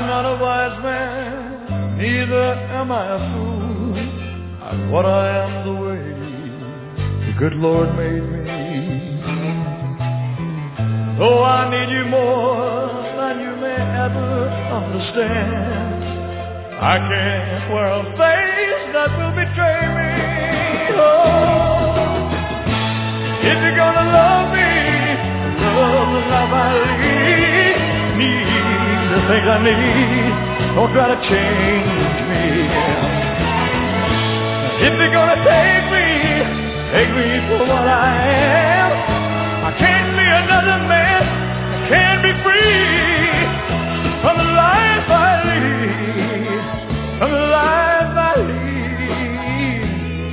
I'm not a wise man, neither am I a fool. I'm what I am the way the good Lord made me. Oh, I need you more than you may ever understand. I can't wear a face that will betray me. Oh, if you're gonna love me, love the life I lead, need the things I need, don't try to change me. If you're gonna take me for what I am. I can't be another man, I can't be free from the life I lead, from the life I lead.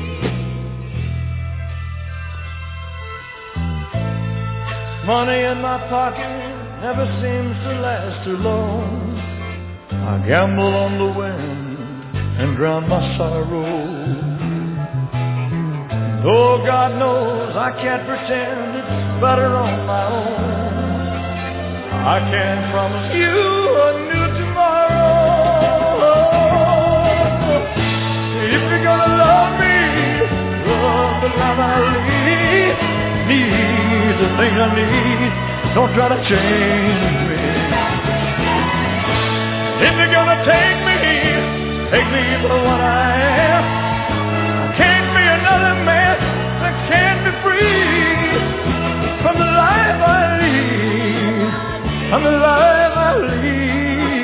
Money in my pocket never seems to last too long. I gamble on the wind and drown my sorrow. Oh, God knows I can't pretend it's better on my own. I can't promise you a new tomorrow. If you're gonna love me, love the life I lead, need the things I need, don't try to change me. If you're gonna take me for what I am. I can't be another man that can't be free from the life I lead, from the life I lead.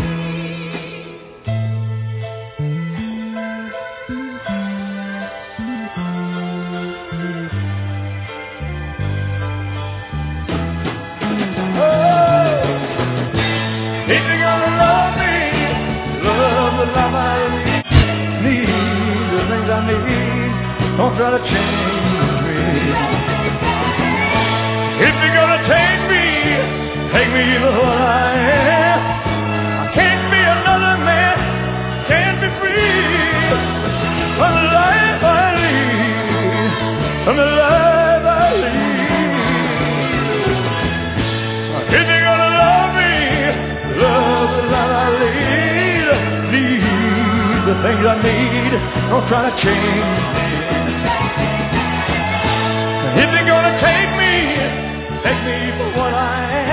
Oh, if you're gonna love me, love the life I lead, need the things I need, don't try to change me. If you're gonna take me for what I am. I can't be another man, can't be free from the life I lead, from the life I lead. If you're gonna love me, love the life I lead, need the things I need, don't try to change me. If you're gonna take me for what I am.